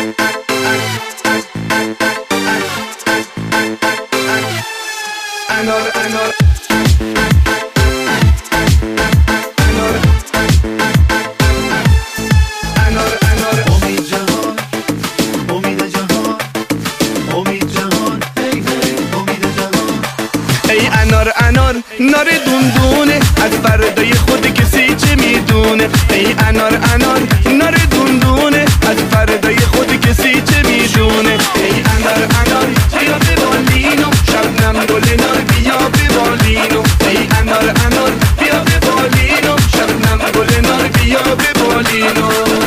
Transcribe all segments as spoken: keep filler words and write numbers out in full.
انار انار انار انار امید جهان امید جهان امید جهان ای ای امید جهان ای انار انار نار دوندونه از فردای خود کسی چه میدونه ای انار انار نار دوندونه از فردای خود کسی چه میدونه ای انار انار بیا به بالینو شبنم گل نار بیا به بالینو ای انار انار بیا به بالینو شبنم گل نار بیا به بالینو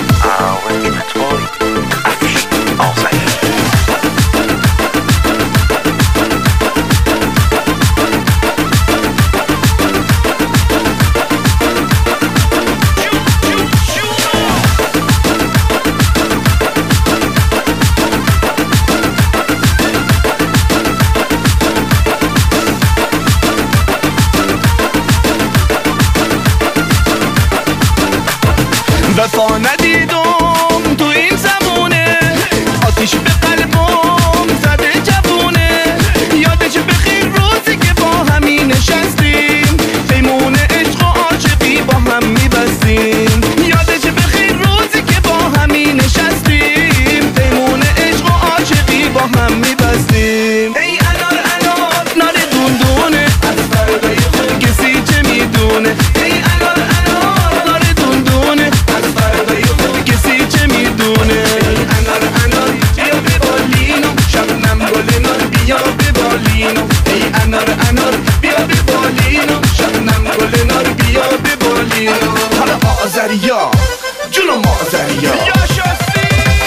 وفا ندیدم تو این زمونه آتیش به قلبم زده جوونه یادش بخیر روزی که با همی نشستیم پیمون عشق و عاشقی با هم میبستیم یادش بخیر روزی که با همی نشستیم پیمون عشق و عاشقی با هم میبستیم ای انار انار نار دوندونه از فردای خود کسی چه میدونه ای انار انار نار دوندونه از فردای خود کسی چه میدونه ای انار انار بیا به بالینو شبنم گل نار بیا به بالینو ای انار انار بیا به بالینو شبنم گل نار بیا به بالینو حالا آذریا جونو مازریا یا شاستی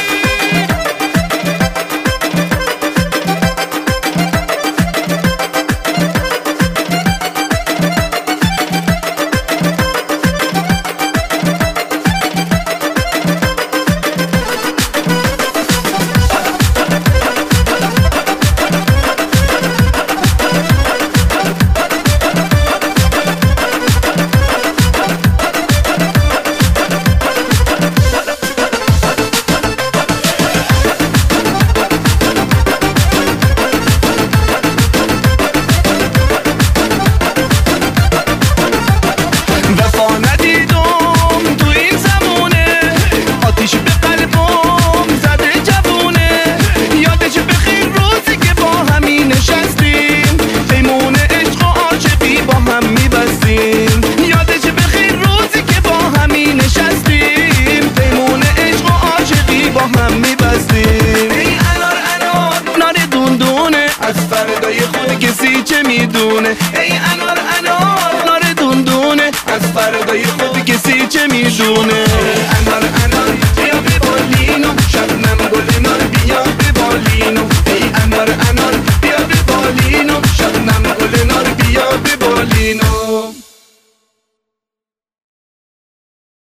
وفا ندیدم تو این زمونه آتیش به قلبم زده جوونه یادش بخیر روزی که با همی نشستیم پیمون عشق و عاشقی با هم میبستیم یادش بخیر روزی که با همی نشستیم پیمون عشق و عاشقی با هم میبستیم ای انار انار نار دوندونه از فردای خود کسی چه میدونه ای انار انار نار دوندونه از فردای خود کسی چه میدونه